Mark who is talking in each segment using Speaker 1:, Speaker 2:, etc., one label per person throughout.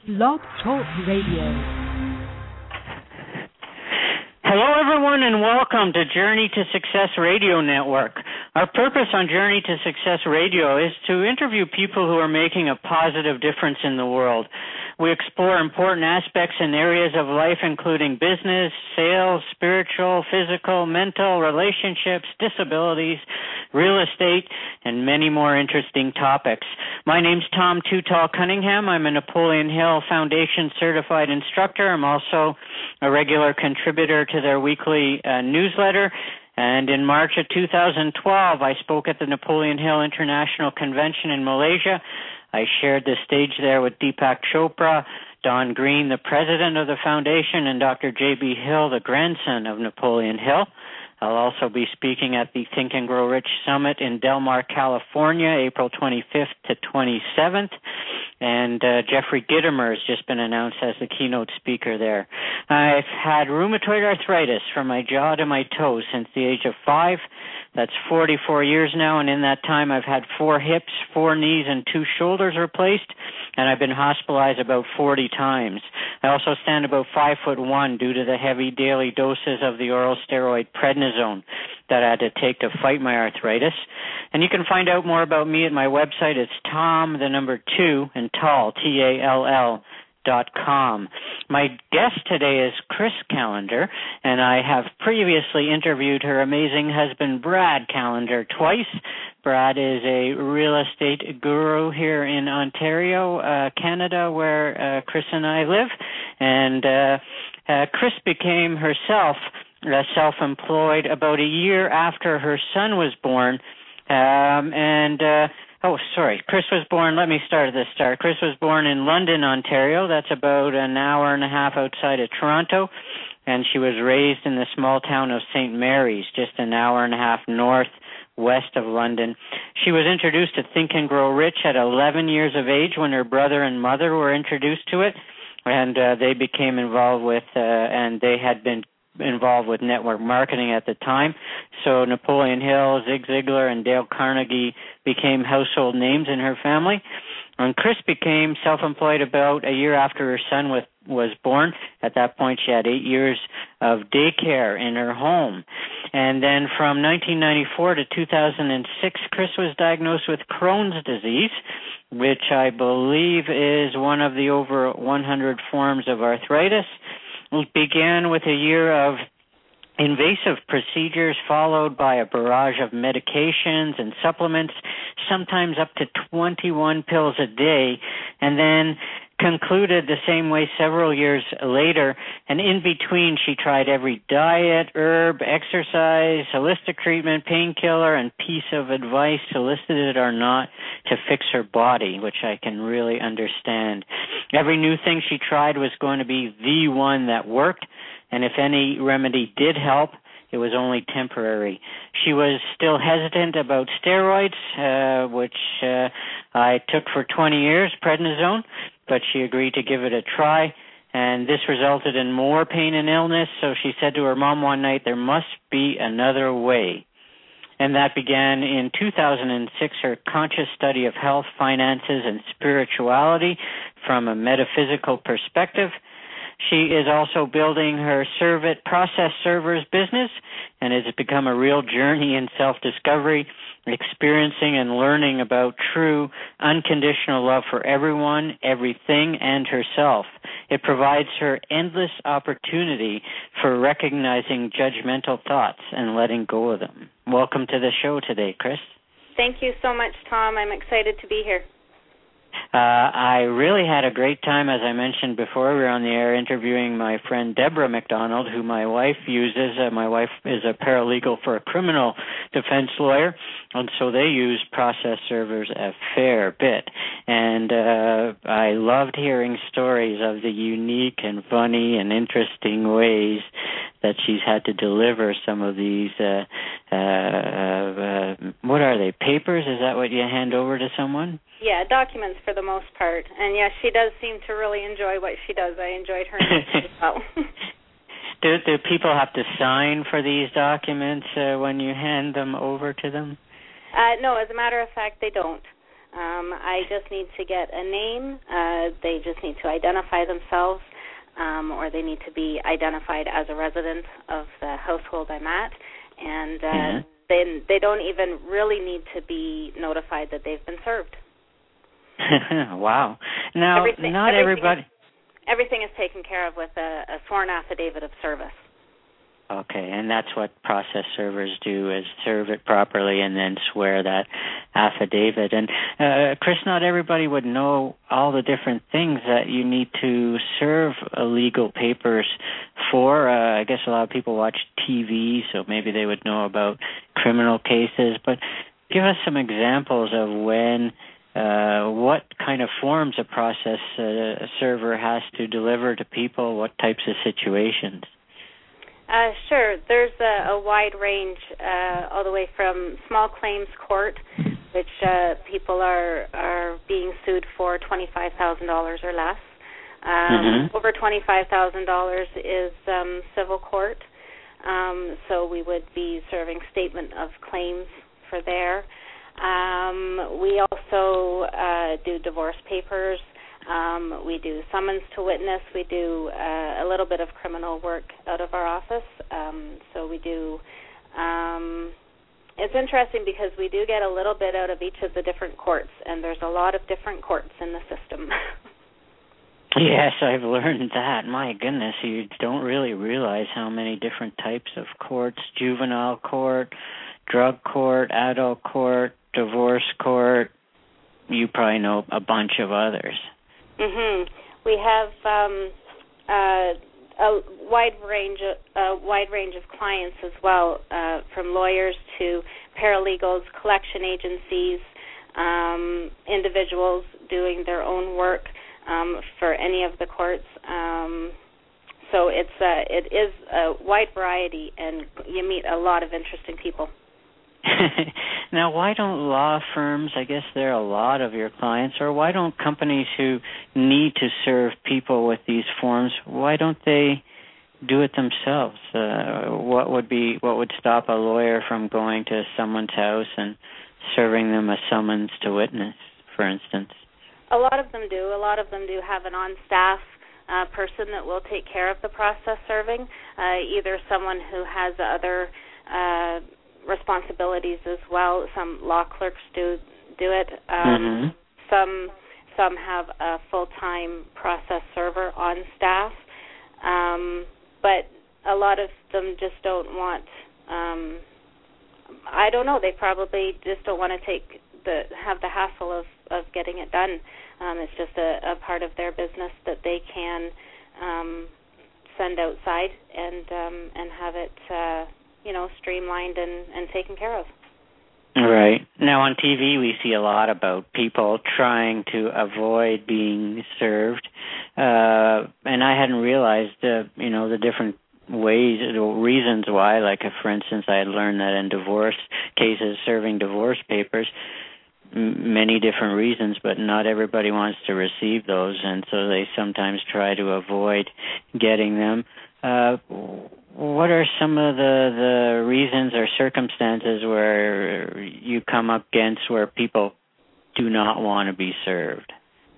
Speaker 1: Blog Talk Radio.
Speaker 2: Hello, everyone, and welcome to Journey to Success Radio Network. Our purpose on Journey to Success Radio is to interview people who are making a positive difference in the world. We explore important aspects in areas of life, including business, sales, spiritual, physical, mental, relationships, disabilities, real estate, and many more interesting topics. My name's Tom Too Tall Cunningham. I'm a Napoleon Hill Foundation certified instructor. I'm also a regular contributor to their weekly newsletter. And in March of 2012, I spoke at the Napoleon Hill International Convention in Malaysia. I shared the stage there with Deepak Chopra, Don Green, the president of the foundation, and Dr. J.B. Hill, the grandson of Napoleon Hill. I'll also be speaking at the Think and Grow Rich Summit in Del Mar, California, April 25th to 27th. And Jeffrey Gitomer has just been announced as the keynote speaker there. I've had rheumatoid arthritis from my jaw to my toes since the age of 5. That's 44 years now, and in that time I've had 4 hips, 4 knees, and 2 shoulders replaced, and I've been hospitalized about 40 times. I also stand about 5'1" due to the heavy daily doses of the oral steroid prednisone that I had to take to fight my arthritis. And you can find out more about me at my website. It's Tom, the number 2, and Tall, TALL.com. My guest today is Chris Callender, and I have previously interviewed her amazing husband, Brad Callender, twice. Brad is a real estate guru here in Ontario, Canada, where Chris and I live. And Chris became herself self-employed about a year after her son was born. Chris was born, let me start at the start. Chris was born in London, Ontario. That's about an hour and a half outside of Toronto. And she was raised in the small town of St. Mary's, just an hour and a half northwest of London. She was introduced to Think and Grow Rich at 11 years of age when her brother and mother were introduced to it. And they became involved with, and they had been involved with network marketing at the time. So Napoleon Hill, Zig Ziglar, and Dale Carnegie became household names in her family. And Chris became self-employed about a year after her son was born. At that point, she had 8 years of daycare in her home. And then from 1994 to 2006, Chris was diagnosed with Crohn's disease, which I believe is one of the over 100 forms of arthritis. It began with a year of invasive procedures followed by a barrage of medications and supplements, sometimes up to 21 pills a day, and then concluded the same way several years later. And in between, she tried every diet, herb, exercise, holistic treatment, painkiller, and piece of advice, solicited or not, to fix her body, which I can really understand. Every new thing she tried was going to be the one that worked, and if any remedy did help, it was only temporary. She was still hesitant about steroids, which I took for 20 years, prednisone, but she agreed to give it a try, and this resulted in more pain and illness, so she said to her mom one night, there must be another way. And that began in 2006, her conscious study of health, finances, and spirituality from a metaphysical perspective. She is also building her Servit process servers business and has become a real journey in self-discovery, experiencing and learning about true unconditional love for everyone, everything, and herself. It provides her endless opportunity for recognizing judgmental thoughts and letting go of them. Welcome to the show today, Chris.
Speaker 3: Thank you so much, Tom. I'm excited to be here.
Speaker 2: I really had a great time, as I mentioned before. We were on the air interviewing my friend Deborah McDonald, who my wife uses. My wife is a paralegal for a criminal defense lawyer, and so they use process servers a fair bit. And I loved hearing stories of the unique and funny and interesting ways that she's had to deliver some of these, what are they, papers? Is that what you hand over to someone?
Speaker 3: Yeah, documents for the most part. And, yes, she does seem to really enjoy what she does. I enjoyed her as well.
Speaker 2: Do people have to sign for these documents when you hand them over to them?
Speaker 3: No, as a matter of fact, they don't. I just need to get a name. They just need to identify themselves, or they need to be identified as a resident of the household I'm at. And then they don't even really need to be notified that they've been served.
Speaker 2: Wow. Now, not everybody...
Speaker 3: Everything is taken care of with a sworn affidavit of service.
Speaker 2: Okay, and that's what process servers do, is serve it properly and then swear that affidavit. And, Chris, not everybody would know all the different things that you need to serve legal papers for. I guess a lot of people watch TV, so maybe they would know about criminal cases. But give us some examples of when, what kind of forms a process server has to deliver to people, what types of situations.
Speaker 3: Sure. There's a wide range, all the way from small claims court, which people are being sued for $25,000 or less. Over $25,000 is civil court, so we would be serving statement of claims for there. We also do divorce papers. We do summons to witness. We do a little bit of criminal work out of our office. So we do, it's interesting because we do get a little bit out of each of the different courts, and there's a lot of different courts in the system.
Speaker 2: Yes, I've learned that. My goodness, you don't really realize how many different types of courts: juvenile court, drug court, adult court, divorce court. You probably know a bunch of others.
Speaker 3: We have a wide range of clients as well, from lawyers to paralegals, collection agencies, individuals doing their own work for any of the courts. So it is a wide variety, and you meet a lot of interesting people.
Speaker 2: Now, why don't law firms, I guess there are a lot of your clients, or why don't companies who need to serve people with these forms, why don't they do it themselves? What would stop a lawyer from going to someone's house and serving them a summons to witness, for instance?
Speaker 3: A lot of them do. A lot of them do have an on-staff person that will take care of the process serving, either someone who has other responsibilities as well. Some law clerks do it. Some have a full-time process server on staff, but a lot of them just don't want. I don't know. They probably just don't want to have the hassle of getting it done. It's just a part of their business that they can send outside and have it streamlined and taken care of.
Speaker 2: Right. Now on TV we see a lot about people trying to avoid being served, and I hadn't realized the different ways, reasons why. Like, if, for instance, I had learned that in divorce cases, serving divorce papers, many different reasons, but not everybody wants to receive those, and so they sometimes try to avoid getting them. What are some of the reasons or circumstances where you come up against where people do not want to be served?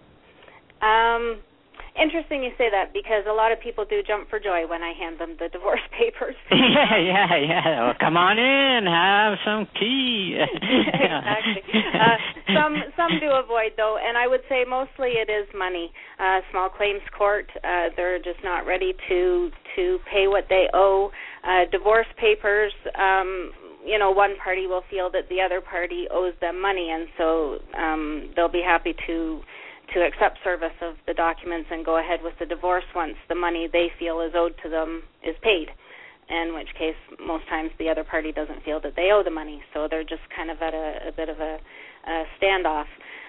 Speaker 3: Interesting you say that, because a lot of people do jump for joy when I hand them the divorce papers.
Speaker 2: Yeah. Well, come on in, have some tea.
Speaker 3: Exactly. Some do avoid, though, and I would say mostly it is money. Small claims court, they're just not ready to pay what they owe. Divorce papers, one party will feel that the other party owes them money, and so they'll be happy to accept service of the documents and go ahead with the divorce once the money they feel is owed to them is paid, in which case most times the other party doesn't feel that they owe the money, so they're just kind of at a bit of a standoff.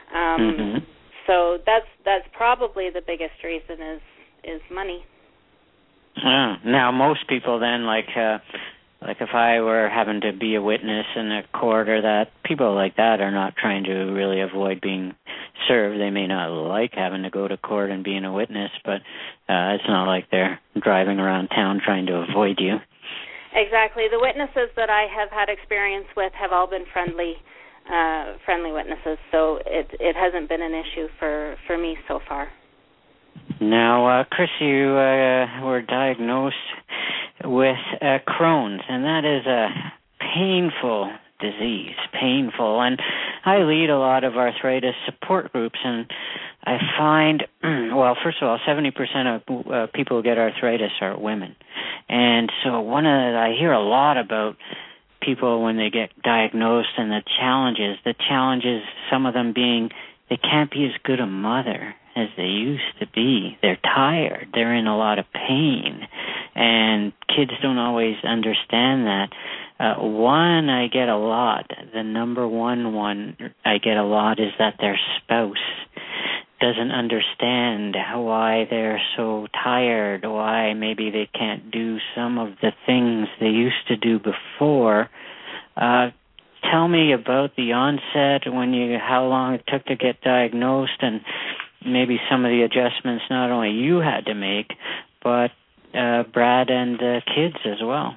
Speaker 3: So that's probably the biggest reason is money.
Speaker 2: Now most people then, like if I were having to be a witness in a court or that, people like that are not trying to really avoid being served. They may not like having to go to court and being a witness, but it's not like they're driving around town trying to avoid you.
Speaker 3: Exactly. The witnesses that I have had experience with have all been friendly friendly witnesses. So it hasn't been an issue for me so far.
Speaker 2: Now, Chris, you were diagnosed with Crohn's, and that is a painful disease, painful. And I lead a lot of arthritis support groups, and I find, well, first of all, 70% of people who get arthritis are women. And so I hear a lot about people when they get diagnosed and the challenges, some of them being they can't be as good a mother as they used to be. They're tired. They're in a lot of pain. And kids don't always understand that. One I get a lot, the number one I get a lot is that their spouse doesn't understand why they're so tired, why maybe they can't do some of the things they used to do before. Tell me about the onset, how long it took to get diagnosed, and maybe some of the adjustments not only you had to make, but Brad and the kids as well.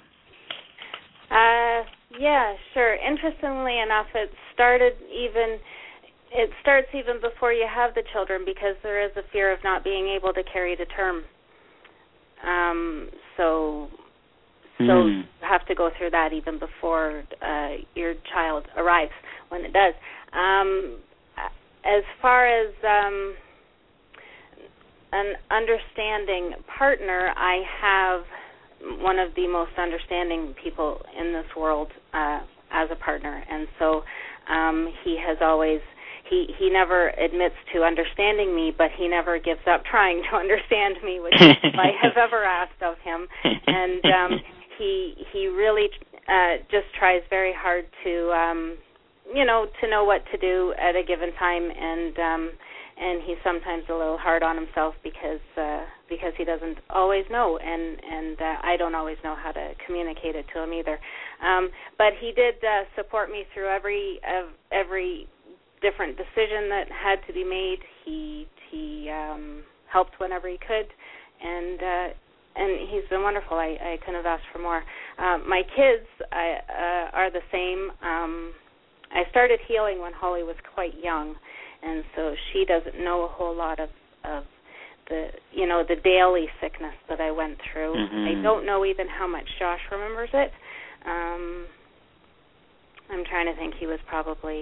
Speaker 3: Yeah, sure. Interestingly enough, it starts even before you have the children, because there is a fear of not being able to carry to term. So you have to go through that even before your child arrives, when it does. As far as an understanding partner, I have one of the most understanding people in this world as a partner, and so he has always he never admits to understanding me, but he never gives up trying to understand me, which is all I have ever asked of him. And he really just tries very hard to to know what to do at a given time, and he's sometimes a little hard on himself because he doesn't always know, and I don't always know how to communicate it to him either. But he did support me through every different decision that had to be made. He helped whenever he could, and he's been wonderful. I couldn't have asked for more. My kids are the same. I started healing when Holly was quite young, and so she doesn't know a whole lot of the daily sickness that I went through. I don't know even how much Josh remembers it. I'm trying to think. He was probably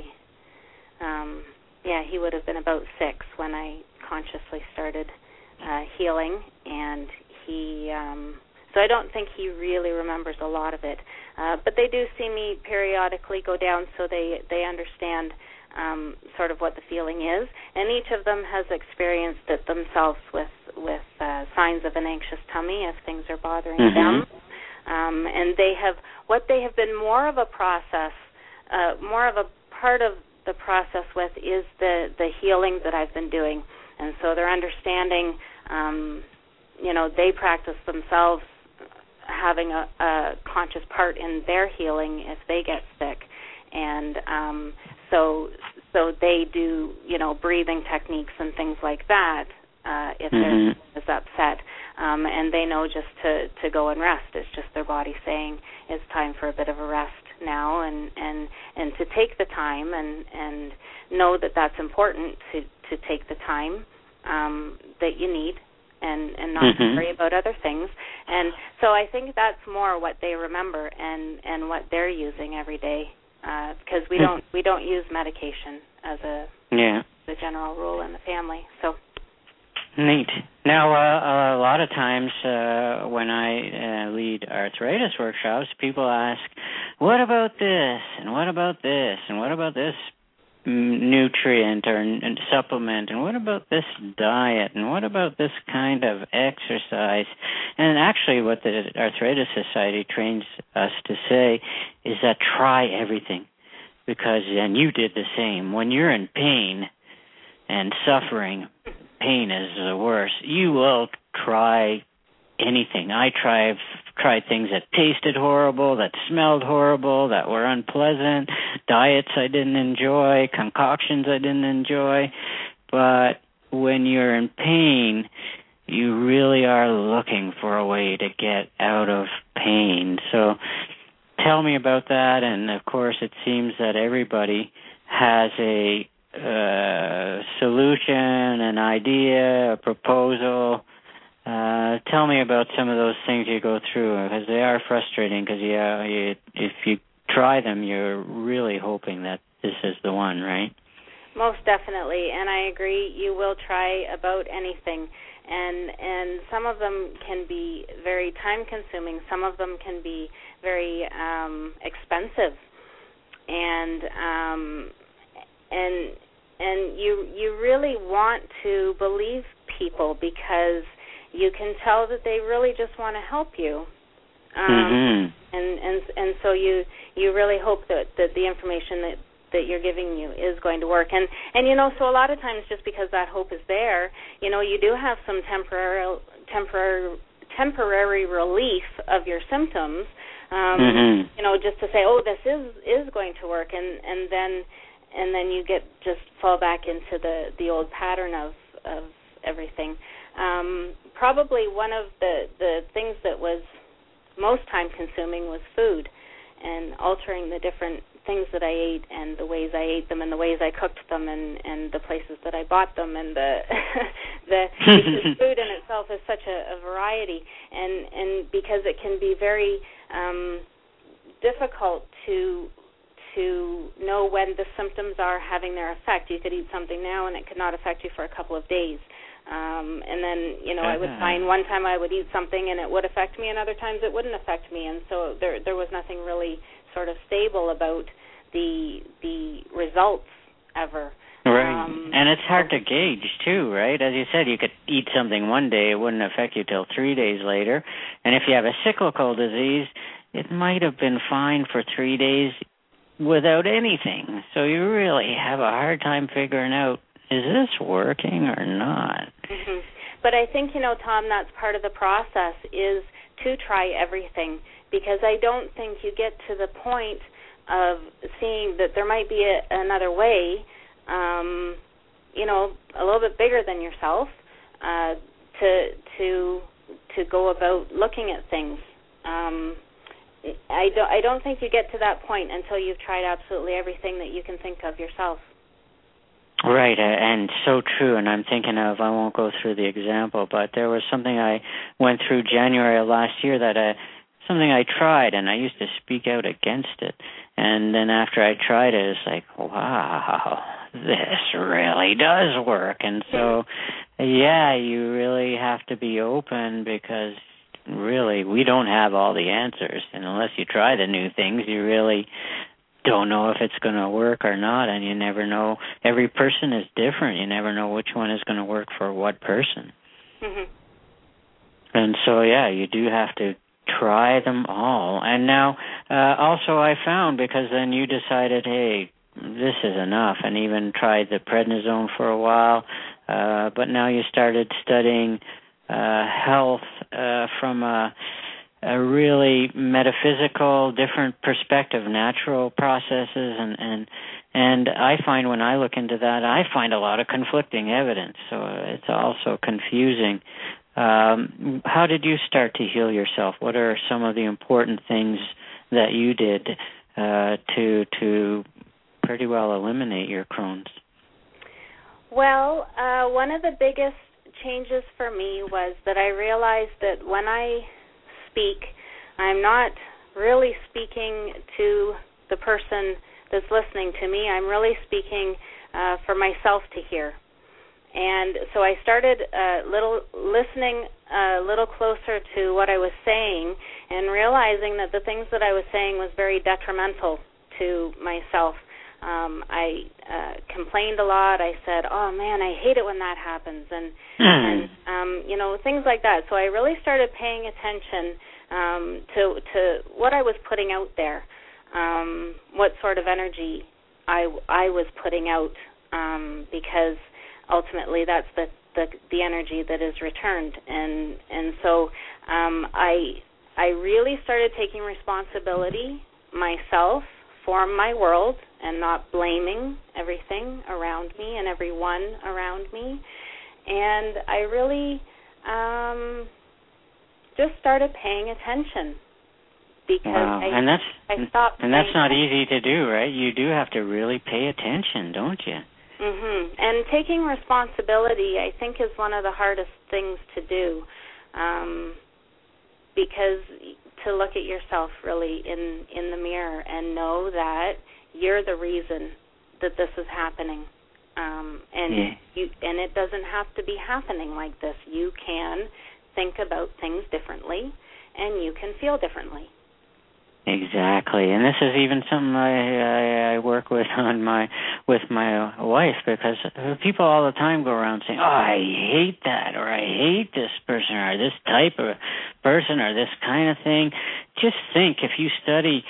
Speaker 3: he would have been about 6 when I consciously started healing, and he so I don't think he really remembers a lot of it. But they do see me periodically go down, so they understand sort of what the feeling is, and each of them has experienced it themselves with signs of an anxious tummy if things are bothering them. And they have been more of a process, more of a part of the process with is the healing that I've been doing, and so they're understanding. They practice themselves having a conscious part in their healing if they get sick, and so they do breathing techniques and things like that if they're is upset, and they know just to go and rest. It's just their body saying it's time for a bit of a rest now, and to take the time and know that that's important to take the time that you need. And not to worry about other things. And so I think that's more what they remember and what they're using every day, because we don't use medication as the general rule in the family. So
Speaker 2: neat. Now, a lot of times when I lead arthritis workshops, people ask, what about this, and what about this, and what about this nutrient or supplement, and what about this diet, and what about this kind of exercise? And actually what the Arthritis Society trains us to say is that try everything, because, and you did the same, when you're in pain and suffering, pain is the worst, you will try anything. I tried things that tasted horrible, that smelled horrible, that were unpleasant, diets I didn't enjoy, concoctions I didn't enjoy. But when you're in pain, you really are looking for a way to get out of pain. So tell me about that. And, of course, it seems that everybody has a solution, an idea, a proposal. Tell me about some of those things you go through, because they are frustrating, because if you try them, you're really hoping that this is the one, right?
Speaker 3: Most definitely, and I agree, you will try about anything. And some of them can be very time-consuming. Some of them can be very expensive, and you really want to believe people, because you can tell that they really just want to help you. And so you really hope that the information that you're giving you is going to work. And so a lot of times, just because that hope is there, you do have some temporary relief of your symptoms, just to say, oh, this is going to work, and then you just fall back into the old pattern of everything. Probably one of the things that was most time consuming was food, and altering the different things that I ate, and the ways I ate them, and the ways I cooked them, and the places that I bought them, and because food in itself is such a variety, and because it can be very difficult to know when the symptoms are having their effect. You could eat something now, and it could not affect you for a couple of days. And then, I would find one time I would eat something and it would affect me, and other times it wouldn't affect me. And so there was nothing really sort of stable about the results ever.
Speaker 2: Right. And it's hard to gauge, too, right? As you said, you could eat something one day, it wouldn't affect you till 3 days later. And if you have a cyclical disease, it might have been fine for 3 days without anything. So you really have a hard time figuring out, is this working or not?
Speaker 3: Mm-hmm. But I think, Tom, that's part of the process, is to try everything, because I don't think you get to the point of seeing that there might be another way, a little bit bigger than yourself, to go about looking at things. I don't think you get to that point until you've tried absolutely everything that you can think of yourself.
Speaker 2: Right, and so true, and I'm thinking of, I won't go through the example, but there was something I went through January of last year that something I tried, and I used to speak out against it, and then after I tried it, it's like, wow, this really does work. And so, yeah, you really have to be open, because really we don't have all the answers, and unless you try the new things, you really don't know if it's going to work or not, and you never know. Every person is different. You never know which one is going to work for what person. Mm-hmm. And so, yeah, you do have to try them all. And now, also I found, because then you decided, hey, this is enough, and even tried the prednisone for a while, but now you started studying health from a really metaphysical, different perspective, natural processes, and I find when I look into that, I find a lot of conflicting evidence, so it's also confusing. How did you start to heal yourself? What are some of the important things that you did to pretty well eliminate your Crohn's?
Speaker 3: Well, one of the biggest changes for me was that I realized that when I speak, I'm not really speaking to the person that's listening to me. I'm really speaking for myself to hear. And so I started listening a little closer to what I was saying, and realizing that the things that I was saying was very detrimental to myself. I complained a lot. I said, "Oh man, I hate it when that happens," and things like that. So I really started paying attention to what I was putting out there, what sort of energy I was putting out, because ultimately that's the energy that is returned, and so I really started taking responsibility myself for my world, and not blaming everything around me and everyone around me. And I really just started paying attention because
Speaker 2: wow.
Speaker 3: I stopped.
Speaker 2: And that's not easy to do, right? You do have to really pay attention, don't you?
Speaker 3: Mhm. And taking responsibility, I think, is one of the hardest things to do, because to look at yourself really in the mirror and know that you're the reason that this is happening, and it doesn't have to be happening like this. You can think about things differently, and you can feel differently.
Speaker 2: Exactly, and this is even something I work with with my wife, because people all the time go around saying, "Oh, I hate that," or "I hate this person," or "this type of person," or "this kind of thing." Just think, if you study,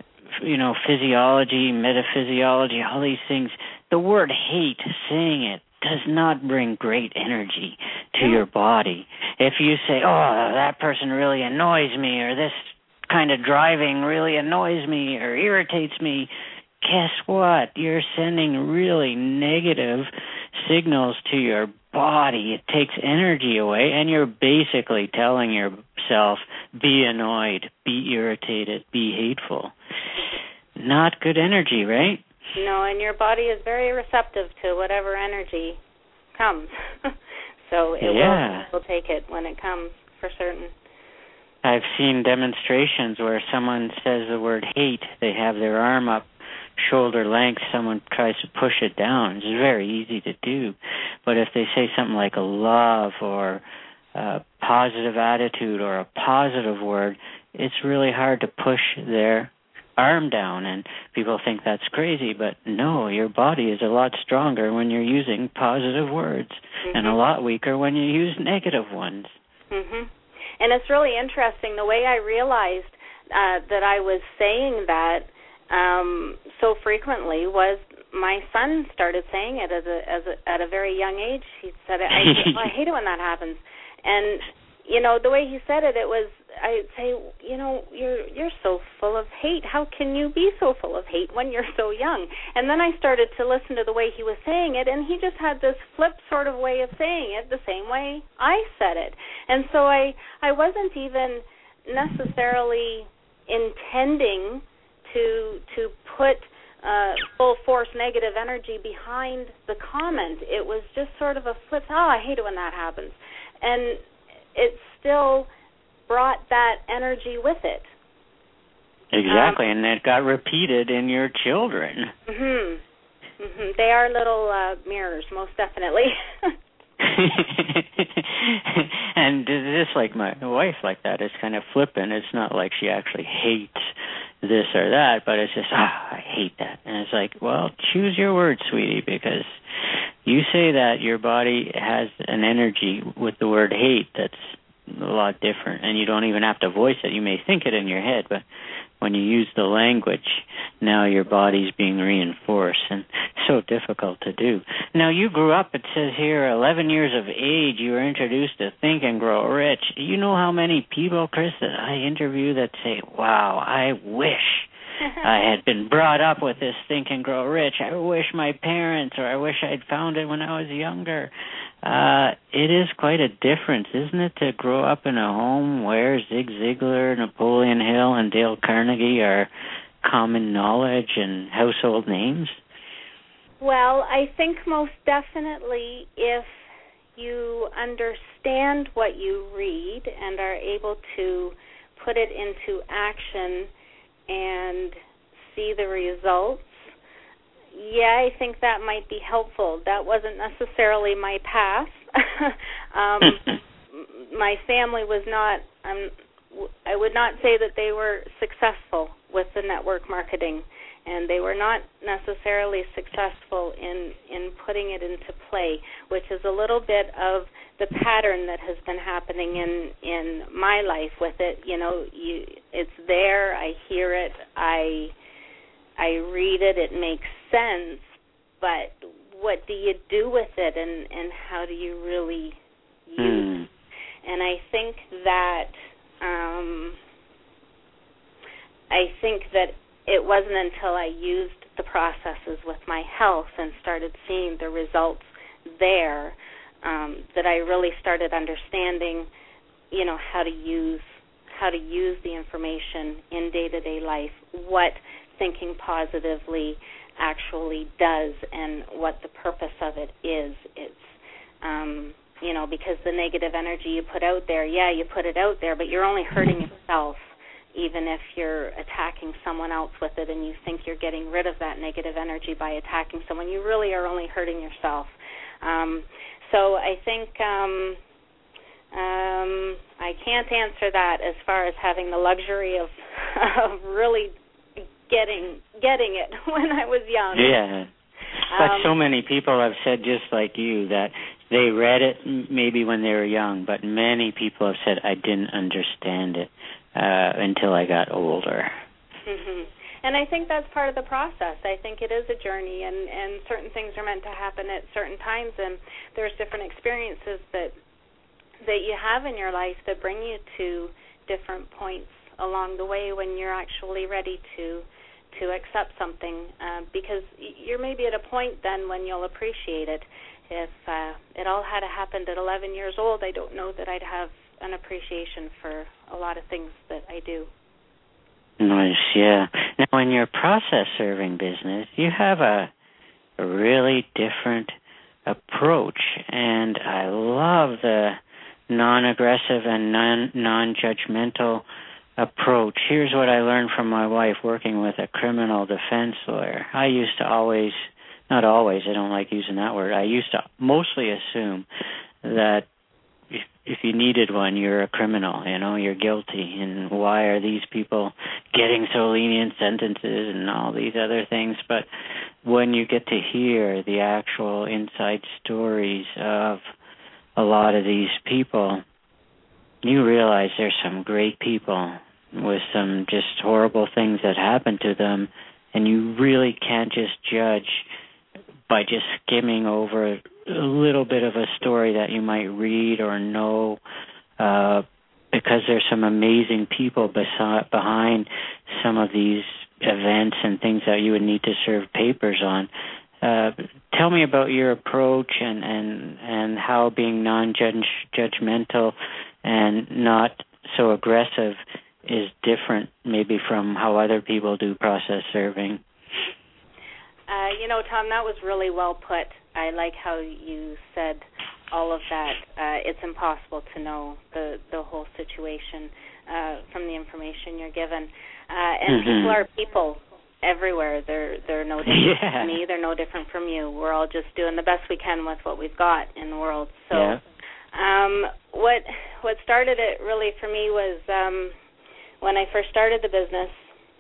Speaker 2: physiology, metaphysiology, all these things, the word hate, saying it, does not bring great energy to your body. If you say, "Oh, that person really annoys me," or "this kind of driving really annoys me or irritates me," guess what? You're sending really negative signals to your body. It takes energy away, and you're basically telling yourself, be annoyed, be irritated, be hateful. Not good energy, right?
Speaker 3: No, and your body is very receptive to whatever energy comes. So it will take it when it comes, for certain.
Speaker 2: I've seen demonstrations where someone says the word hate, they have their arm up shoulder length, someone tries to push it down. It's very easy to do. But if they say something like a love or a positive attitude or a positive word, it's really hard to push their arm down, and people think that's crazy, but no, your body is a lot stronger when you're using positive words, and a lot weaker when you use negative ones.
Speaker 3: And it's really interesting, the way I realized that I was saying that so frequently was my son started saying it at a very young age. He said, I hate it when that happens. And, the way he said it, I'd say, you're so full of hate. How can you be so full of hate when you're so young? And then I started to listen to the way he was saying it, and he just had this flip sort of way of saying it, the same way I said it. And so I wasn't even necessarily intending to put full force negative energy behind the comment. It was just sort of a flip. I hate it when that happens. And it still brought that energy with it.
Speaker 2: Exactly, and it got repeated in your children.
Speaker 3: They are little mirrors, most definitely.
Speaker 2: And just like my wife like that, it's kind of flippant. It's not like she actually hates this or that, but it's just, I hate that. And it's like, well, choose your words, sweetie, because you say that your body has an energy with the word hate that's a lot different, and you don't even have to voice it. You may think it in your head, but when you use the language, now your body's being reinforced, and so difficult to do. Now, you grew up, it says here, 11 years of age, you were introduced to Think and Grow Rich. You know how many people, Chris, that I interview that say, wow, I wish I had been brought up with this Think and Grow Rich. I wish my parents, or I wish I'd found it when I was younger. It is quite a difference, isn't it, to grow up in a home where Zig Ziglar, Napoleon Hill, and Dale Carnegie are common knowledge and household names?
Speaker 3: Well, I think most definitely if you understand what you read and are able to put it into action and see the results, I think that might be helpful. That wasn't necessarily my path. My family was not, I would not say that they were successful with the network marketing, and they were not necessarily successful in putting it into play, which is a little bit of the pattern that has been happening in my life with it. It's there, I hear it, I read it, it makes sense, but what do you do with it, and how do you really use it? And I think that it wasn't until I used the processes with my health and started seeing the results there that I really started understanding, how to use how to use the information in day-to-day life, what thinking positively actually does and what the purpose of it is. It's, because the negative energy you put out there, you put it out there, but you're only hurting yourself, even if you're attacking someone else with it and you think you're getting rid of that negative energy by attacking someone. You really are only hurting yourself. So I think I can't answer that as far as having the luxury of really getting it when I was young.
Speaker 2: Yeah. But so many people have said, just like you, that they read it maybe when they were young, but many people have said, I didn't understand it until I got older.
Speaker 3: Mm-hmm. And I think that's part of the process. I think it is a journey, and certain things are meant to happen at certain times, and there's different experiences that you have in your life that bring you to different points along the way when you're actually ready to accept something, because you're maybe at a point then when you'll appreciate it. If it all had happened at 11 years old, I don't know that I'd have an appreciation for a lot of things that I do.
Speaker 2: Nice, yeah. Now, in your process serving business, you have a really different approach, and I love the non-aggressive and non-judgmental approach. Here's what I learned from my wife working with a criminal defense lawyer. I used to always, not always, I don't like using that word, I used to mostly assume that if you needed one, you're a criminal, you're guilty, and why are these people getting so lenient sentences and all these other things. But when you get to hear the actual inside stories of a lot of these people, you realize there's some great people with some just horrible things that happen to them, and you really can't just judge by just skimming over a little bit of a story that you might read or know, because there's some amazing people behind some of these events and things that you would need to serve papers on. Tell me about your approach and how being non-judgmental and not so aggressive is different maybe from how other people do process serving.
Speaker 3: Tom, that was really well put. I like how you said all of that. It's impossible to know the whole situation from the information you're given. And people are people everywhere. They're no different from me. They're no different from you. We're all just doing the best we can with what we've got in the world. So what started it really for me was when I first started the business.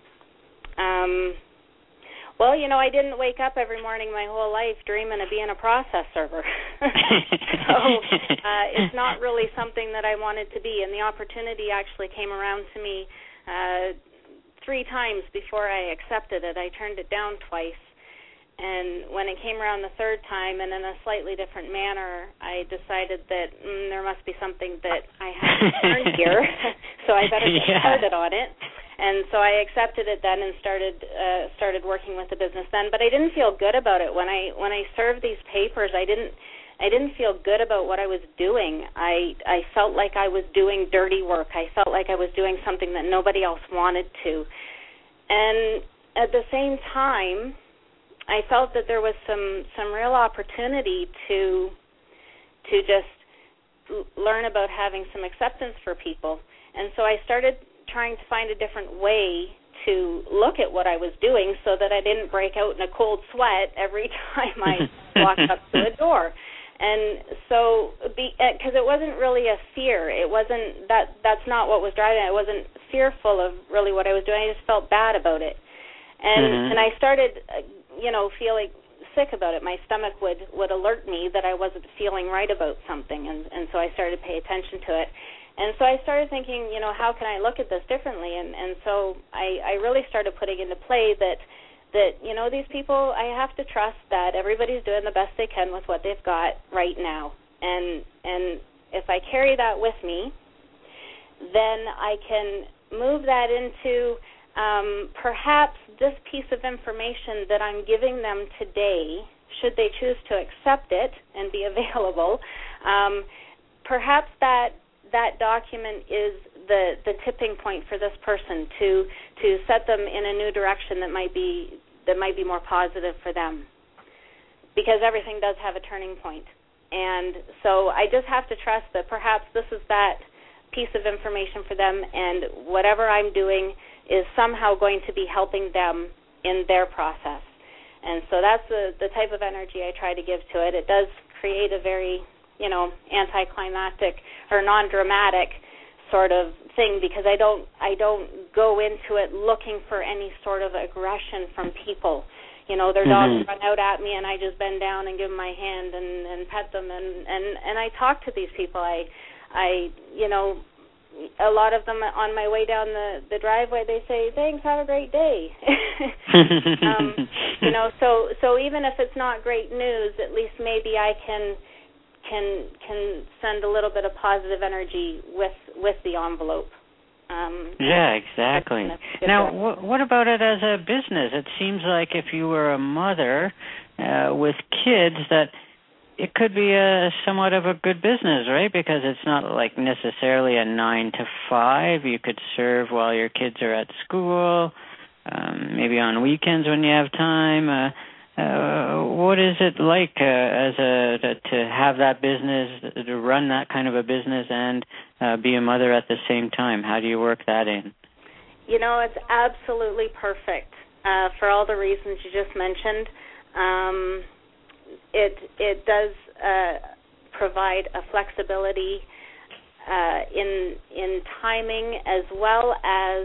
Speaker 3: I didn't wake up every morning my whole life dreaming of being a process server. So it's not really something that I wanted to be. And the opportunity actually came around to me 3 times before I accepted it. I turned it down twice. And when it came around the 3rd time, and in a slightly different manner, I decided that there must be something that I haven't learned here, so I better get started on it. And so I accepted it then and started working with the business then. But I didn't feel good about it when I served these papers. I didn't feel good about what I was doing. I felt like I was doing dirty work. I felt like I was doing something that nobody else wanted to. And at the same time, I felt that there was some real opportunity to just learn about having some acceptance for people. And so I started trying to find a different way to look at what I was doing so that I didn't break out in a cold sweat every time I walked up to a door. And so, because it wasn't really a fear, it wasn't that's not what was driving it. I wasn't fearful of really what I was doing. I just felt bad about it. And I started feeling sick about it. My stomach would alert me that I wasn't feeling right about something, and so I started to pay attention to it. And so I started thinking, how can I look at this differently? And so I really started putting into play that these people, I have to trust that everybody's doing the best they can with what they've got right now. And if I carry that with me, then I can move that into perhaps this piece of information that I'm giving them today, should they choose to accept it and be available, perhaps that document is the tipping point for this person to set them in a new direction that might be more positive for them, because everything does have a turning point. And so I just have to trust that perhaps this is that piece of information for them, and whatever I'm doing is somehow going to be helping them in their process. And so that's the type of energy I try to give to it. It does create a very, anticlimactic or non-dramatic sort of thing, because I don't go into it looking for any sort of aggression from people. Their dogs run out at me, and I just bend down and give them my hand and pet them, and I talk to these people. I a lot of them on my way down the driveway, they say, "Thanks, have a great day." So even if it's not great news, at least maybe I can send a little bit of positive energy with the envelope.
Speaker 2: Yeah, exactly. Now, what about it as a business? It seems like if you were a mother with kids, that it could be somewhat of a good business, right? Because it's not like necessarily a 9 to 5. You could serve while your kids are at school, maybe on weekends when you have time. What is it like to have that business, to run that kind of a business and be a mother at the same time? How do you work that in?
Speaker 3: It's absolutely perfect for all the reasons you just mentioned. It does provide a flexibility in timing, as well as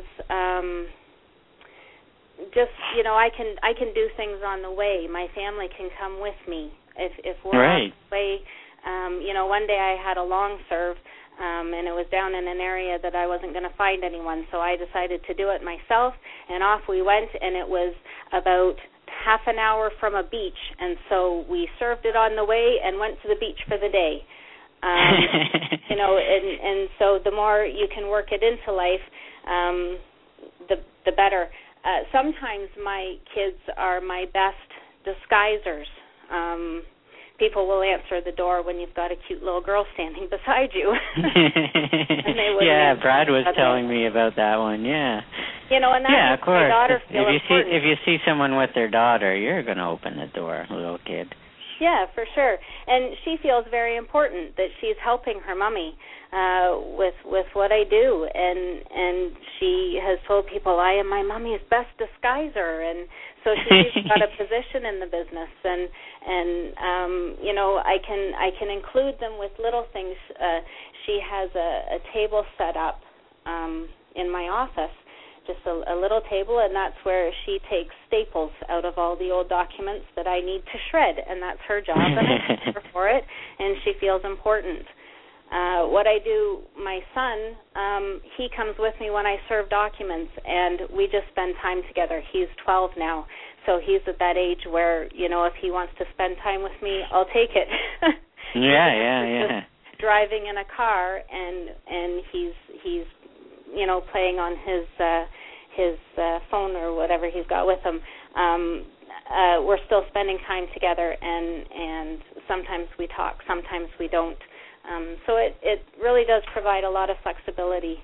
Speaker 3: I can do things on the way. My family can come with me if we're on the way. One day I had a long serve, and it was down in an area that I wasn't going to find anyone, so I decided to do it myself, and off we went, and it was about half an hour from a beach, and so we served it on the way and went to the beach for the day. And so the more you can work it into life, the better. Sometimes my kids are my best disguisers. People will answer the door when you've got a cute little girl standing beside you.
Speaker 2: Yeah, Brad was telling me about that one. Yeah.
Speaker 3: And that makes
Speaker 2: of course.
Speaker 3: My daughter feel important.
Speaker 2: If you see someone with their daughter, you're going to open the door, little kid.
Speaker 3: Yeah, for sure. And she feels very important that she's helping her mommy with what I do, and she has told people I am my mommy's best disguiser, and so she's got a position in the business, and I can include them with little things. She has a table set up in my office, just a little table, and that's where she takes staples out of all the old documents that I need to shred, and that's her job, and I thank her for it, and she feels important. What I do, my son, he comes with me when I serve documents, and we just spend time together. He's 12 now, so he's at that age where, if he wants to spend time with me, I'll take it.
Speaker 2: Yeah.
Speaker 3: Driving in a car, and he's playing on his phone or whatever he's got with him. We're still spending time together, and sometimes we talk, sometimes we don't. So it really does provide a lot of flexibility.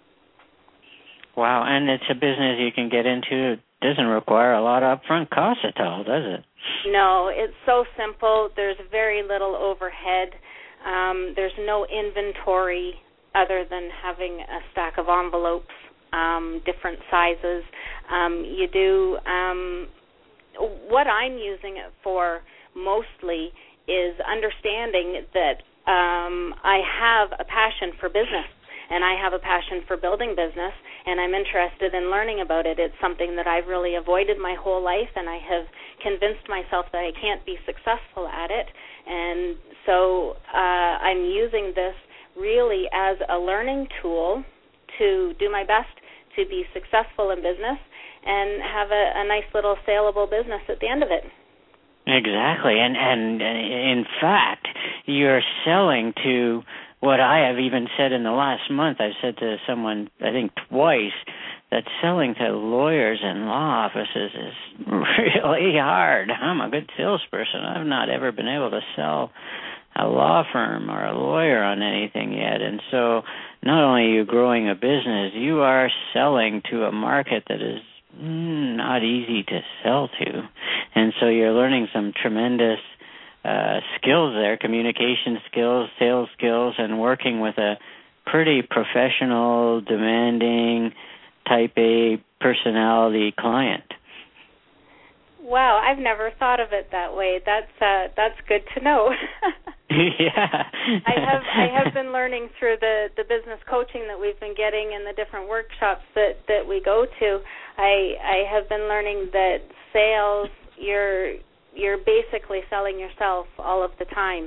Speaker 2: Wow, and it's a business you can get into. It doesn't require a lot of upfront costs at all, does it?
Speaker 3: No, it's so simple. There's very little overhead. There's no inventory other than having a stack of envelopes, different sizes. You do what I'm using it for mostly is understanding that I have a passion for business, and I have a passion for building business, and I'm interested in learning about it. It's something that I've really avoided my whole life, and I have convinced myself that I can't be successful at it. And so I'm using this really as a learning tool to do my best to be successful in business and have a nice little saleable business at the end of it.
Speaker 2: Exactly, and in fact, you're selling to what I have even said in the last month. I've said to someone, I think twice, that selling to lawyers and law offices is really hard. I'm a good salesperson. I've not ever been able to sell a law firm or a lawyer on anything yet, and so not only are you growing a business, you are selling to a market that is not easy to sell to. And so you're learning some tremendous skills there, communication skills, sales skills, and working with a pretty professional, demanding, type A personality client.
Speaker 3: Wow, I've never thought of it that way. That's good to know.
Speaker 2: Yeah.
Speaker 3: I have been learning through the business coaching that we've been getting and the different workshops that we go to. I have been learning that sales, you're basically selling yourself all of the time,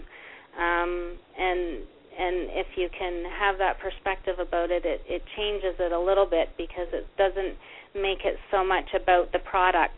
Speaker 3: and if you can have that perspective about it, it changes it a little bit, because it doesn't make it so much about the product.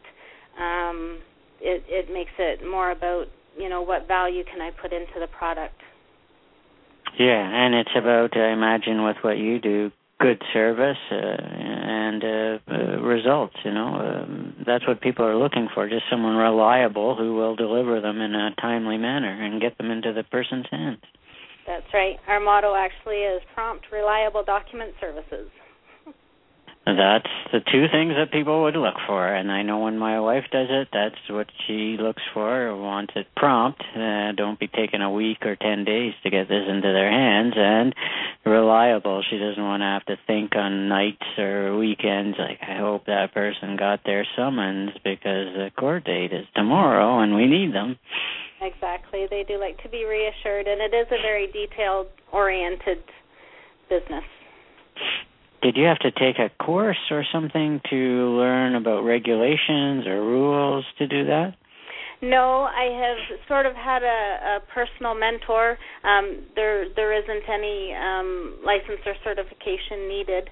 Speaker 3: It makes it more about, what value can I put into the product.
Speaker 2: Yeah, and it's about, I imagine, with what you do, good service and results. That's what people are looking for, just someone reliable who will deliver them in a timely manner and get them into the person's hands.
Speaker 3: That's right. Our motto actually is prompt, reliable document services.
Speaker 2: That's the two things that people would look for, and I know when my wife does it, that's what she looks for, wants it prompt. Don't be taking a week or 10 days to get this into their hands, and reliable. She doesn't want to have to think on nights or weekends, like, I hope that person got their summons because the court date is tomorrow and we need them.
Speaker 3: Exactly. They do like to be reassured, and it is a very detailed-oriented business.
Speaker 2: Did you have to take a course or something to learn about regulations or rules to do that?
Speaker 3: No, I have sort of had a personal mentor. There isn't any license or certification needed.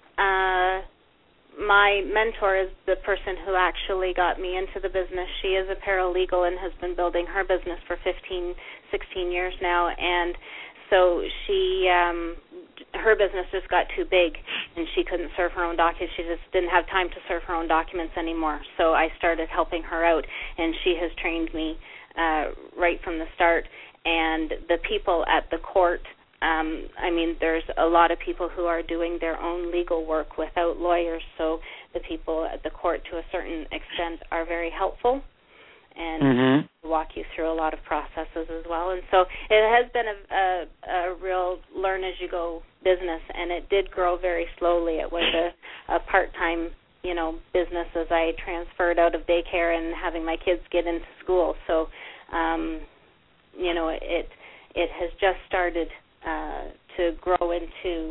Speaker 3: My mentor is the person who actually got me into the business. She is a paralegal and has been building her business for 15, 16 years now, and so her business just got too big, and she couldn't serve her own documents. She just didn't have time to serve her own documents anymore. So I started helping her out, and she has trained me right from the start. And the people at the court, there's a lot of people who are doing their own legal work without lawyers, so the people at the court, to a certain extent, are very helpful and walk you through a lot of processes as well. And so it has been a real learn-as-you-go business, and it did grow very slowly. It was a part-time, business as I transferred out of daycare and having my kids get into school. So, it has just started to grow into,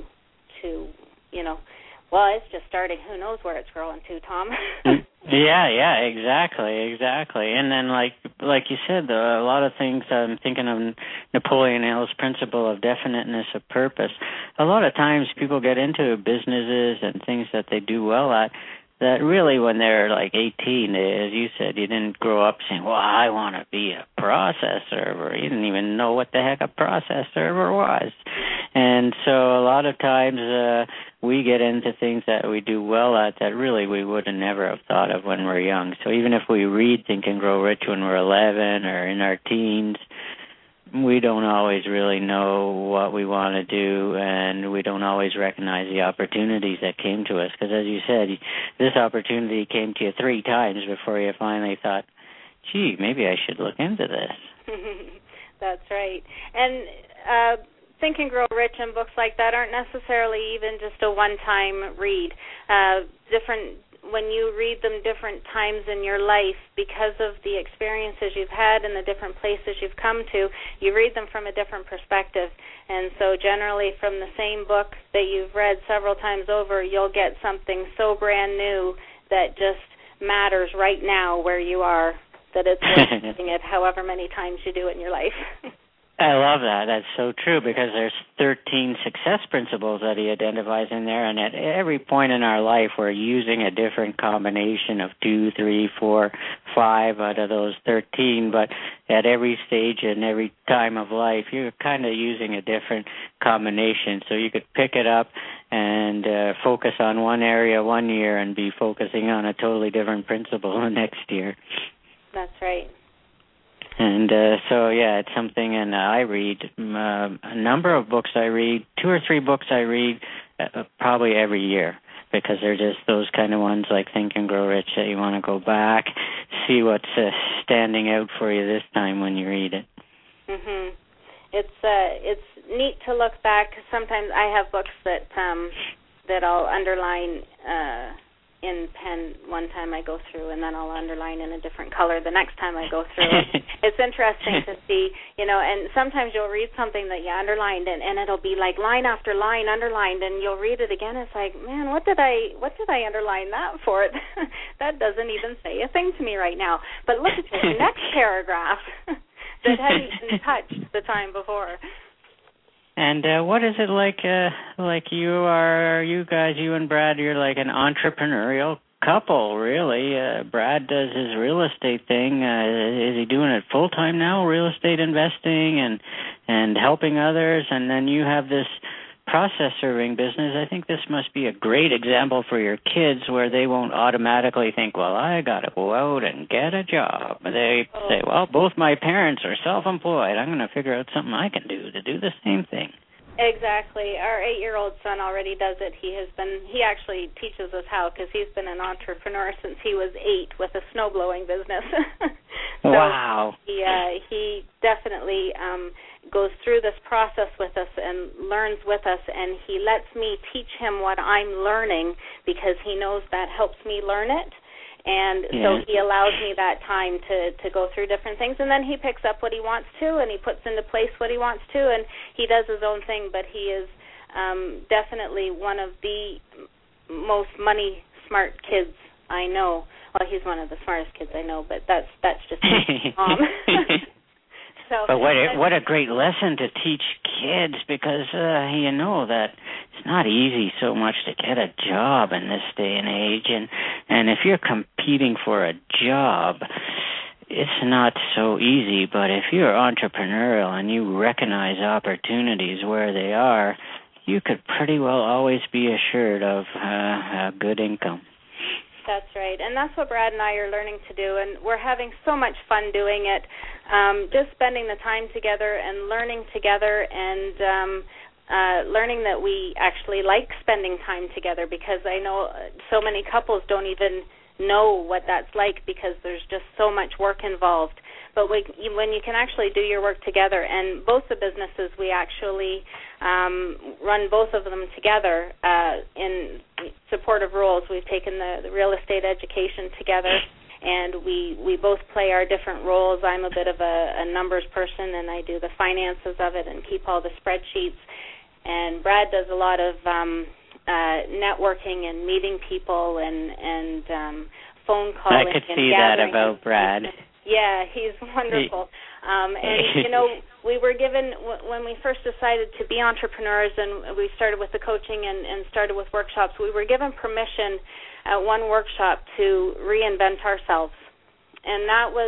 Speaker 3: it's just starting. Who knows where it's growing to, Tom?
Speaker 2: Yeah, exactly. And then, like you said, a lot of things, I'm thinking of Napoleon Hill's principle of definiteness of purpose. A lot of times people get into businesses and things that they do well at, that really when they're like 18, as you said, you didn't grow up saying, well, I want to be a process server. You didn't even know what the heck a process server was. And so a lot of times we get into things that we do well at that really we would have never have thought of when we're young. So even if we read Think and Grow Rich when we're 11 or in our teens, we don't always really know what we want to do, and we don't always recognize the opportunities that came to us. Because as you said, this opportunity came to you 3 times before you finally thought, gee, maybe I should look into this.
Speaker 3: That's right. And Think and Grow Rich and books like that aren't necessarily even just a one-time read. When you read them different times in your life, because of the experiences you've had and the different places you've come to, you read them from a different perspective. And so generally from the same book that you've read several times over, you'll get something so brand new that just matters right now where you are, that it's worth reading it however many times you do it in your life.
Speaker 2: I love that. That's so true, because there's 13 success principles that he identifies in there, and at every point in our life we're using a different combination of 2, 3, 4, 5 out of those 13, but at every stage and every time of life you're kind of using a different combination. So you could pick it up and focus on one area one year and be focusing on a totally different principle the next year.
Speaker 3: That's right.
Speaker 2: And so, yeah, it's something, and I read a number of books. I read 2 or 3 books I read probably every year, because they're just those kind of ones like Think and Grow Rich that you want to go back, see what's standing out for you this time when you read it.
Speaker 3: Mhm. It's neat to look back. Sometimes I have books that I'll underline in pen one time I go through, and then I'll underline in a different color the next time I go through. It's interesting to see, and sometimes you'll read something that you underlined, and it'll be like line after line underlined, and you'll read it again. It's like, man, what did I underline that for? That doesn't even say a thing to me right now. But look at this next paragraph that hadn't been touched the time before.
Speaker 2: And what is it like? Like you and Brad, you're like an entrepreneurial couple, really. Brad does his real estate thing. Is he doing it full time now? Real estate investing and helping others, and then you have this process serving business. I think this must be a great example for your kids, where they won't automatically think, well, I got to go out and get a job. They say, well, both my parents are self-employed. I'm going to figure out something I can do to do the same thing.
Speaker 3: Exactly. Our 8-year-old son already does it. He actually teaches us how, because he's been an entrepreneur since he was 8 with a snowblowing business. So
Speaker 2: wow.
Speaker 3: He definitely goes through this process with us and learns with us, and he lets me teach him what I'm learning, because he knows that helps me learn it. And so he allows me that time to go through different things, and then he picks up what he wants to, and he puts into place what he wants to, and he does his own thing. But he is definitely one of the most money smart kids I know. Well, he's one of the smartest kids I know, but that's just my mom.
Speaker 2: But what a great lesson to teach kids, because you know that it's not easy so much to get a job in this day and age, and if you're competing for a job, it's not so easy. But if you're entrepreneurial and you recognize opportunities where they are, you could pretty well always be assured of a good income.
Speaker 3: That's right, and that's what Brad and I are learning to do, and we're having so much fun doing it, just spending the time together and learning together, and learning that we actually like spending time together, because I know so many couples don't even know what that's like, because there's just so much work involved. But when you can actually do your work together, and both the businesses, we actually run both of them together in supportive roles. We've taken the real estate education together, and we both play our different roles. I'm a bit of a numbers person, and I do the finances of it and keep all the spreadsheets. And Brad does a lot of networking and meeting people and phone calling.
Speaker 2: I could
Speaker 3: and
Speaker 2: see that about Brad.
Speaker 3: Yeah, he's wonderful. And, we were given, when we first decided to be entrepreneurs, and we started with the coaching and started with workshops, we were given permission at one workshop to reinvent ourselves. And that was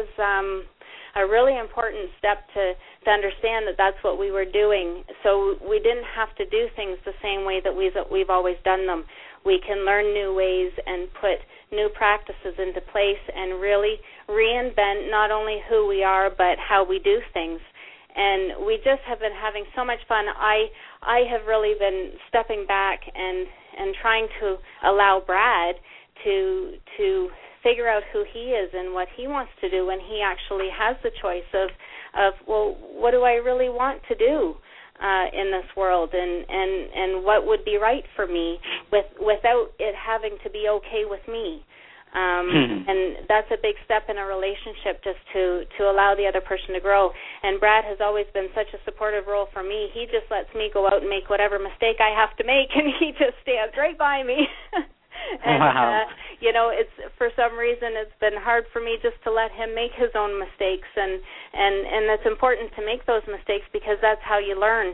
Speaker 3: a really important step to understand that that's what we were doing. So we didn't have to do things the same way that we've always done them. We can learn new ways and put new practices into place and really reinvent not only who we are but how we do things. And we just have been having so much fun. I have really been stepping back and trying to allow Brad to figure out who he is and what he wants to do when he actually has the choice of well, what do I really want to do in this world, and what would be right for me without it having to be okay with me. And that's a big step in a relationship, just to allow the other person to grow. And Brad has always been such a supportive role for me. He just lets me go out and make whatever mistake I have to make, and he just stands right by me. And,
Speaker 2: wow.
Speaker 3: It's for some reason it's been hard for me just to let him make his own mistakes, and it's important to make those mistakes, because that's how you learn.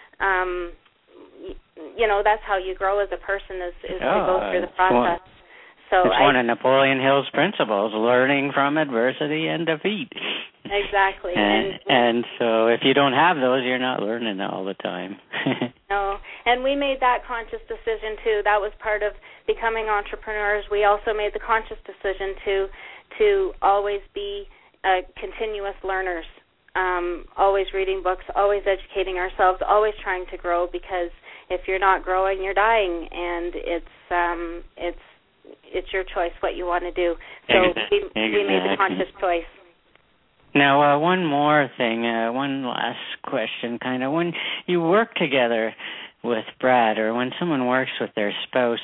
Speaker 3: That's how you grow as a person, is to go through the process. It's
Speaker 2: one of Napoleon Hill's principles, learning from adversity and defeat.
Speaker 3: Exactly.
Speaker 2: And so if you don't have those, you're not learning all the time.
Speaker 3: No, and we made that conscious decision, too. That was part of becoming entrepreneurs. We also made the conscious decision to always be continuous learners, always reading books, always educating ourselves, always trying to grow, because if you're not growing, you're dying, and it's your choice what you want to do. So we made the conscious choice.
Speaker 2: Now, one more thing, one last question, kind of. When you work together with Brad, or when someone works with their spouse,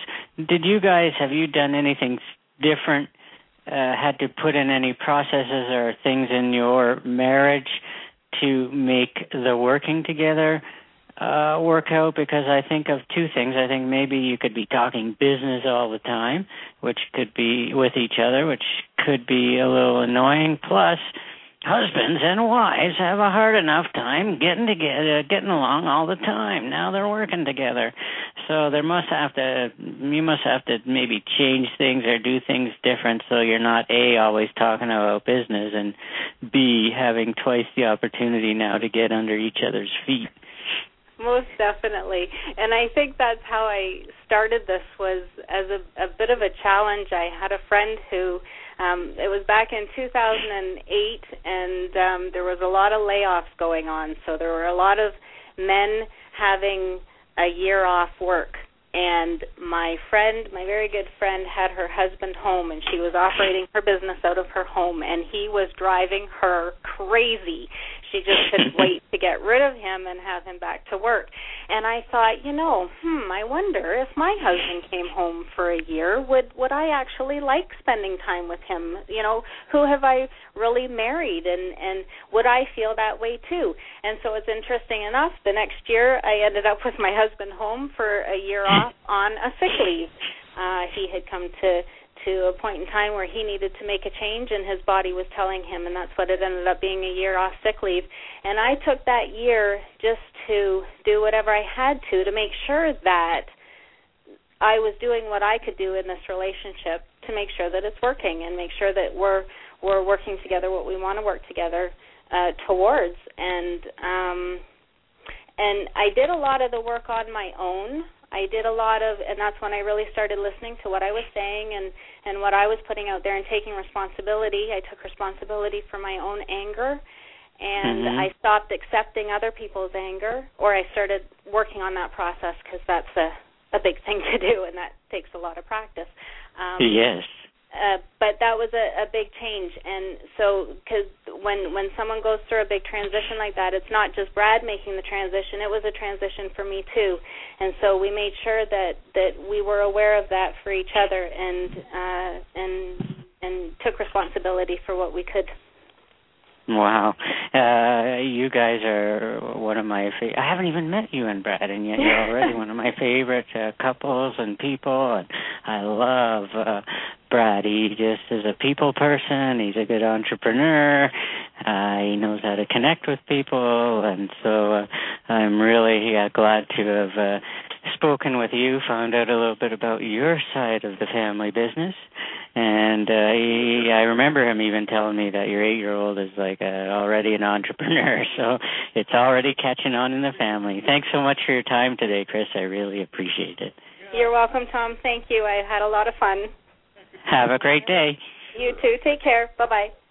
Speaker 2: have you done anything different, had to put in any processes or things in your marriage to make the working together work out? Because I think of two things. I think maybe you could be talking business all the time, which could be with each other, which could be a little annoying. Plus, husbands and wives have a hard enough time getting along all the time. Now they're working together. So you must have to maybe change things or do things different, so you're not A, always talking about business, and B, having twice the opportunity now to get under each other's feet.
Speaker 3: Most definitely. And I think that's how I started this, was as a bit of a challenge. I had a friend who, it was back in 2008, and there was a lot of layoffs going on. So there were a lot of men having a year off work. And my very good friend, had her husband home, and she was operating her business out of her home, and he was driving her crazy. She just couldn't wait to get rid of him and have him back to work. And I thought, I wonder if my husband came home for a year, would I actually like spending time with him? Who have I really married, and would I feel that way too? And so it's interesting enough, the next year I ended up with my husband home for a year off on a sick leave. He had come to a point in time where he needed to make a change, and his body was telling him, and that's what it ended up being, a year off sick leave. And I took that year just to do whatever I had to make sure that I was doing what I could do in this relationship to make sure that it's working, and make sure that we're working together what we want to work together towards. And I did a lot of the work on my own. And that's when I really started listening to what I was saying and what I was putting out there, and taking responsibility. I took responsibility for my own anger, and I stopped accepting other people's anger, or I started working on that process, because that's a big thing to do, and that takes a lot of practice.
Speaker 2: Yes.
Speaker 3: But that was a big change. And so, because when someone goes through a big transition like that, it's not just Brad making the transition, it was a transition for me too. And so we made sure that we were aware of that for each other, and took responsibility for what we could.
Speaker 2: Wow. You guys are one of my favorite. I haven't even met you and Brad, and yet you're already one of my favorite couples and people. And I love Brad. He just is a people person. He's a good entrepreneur. He knows how to connect with people. And so I'm really glad to have spoken with you, found out a little bit about your side of the family business. And I remember him even telling me that your 8-year-old is already an entrepreneur, so it's already catching on in the family. Thanks so much for your time today, Chris. I really appreciate it.
Speaker 3: You're welcome, Tom. Thank you. I had a lot of fun.
Speaker 2: Have a great day.
Speaker 3: You too. Take care. Bye-bye.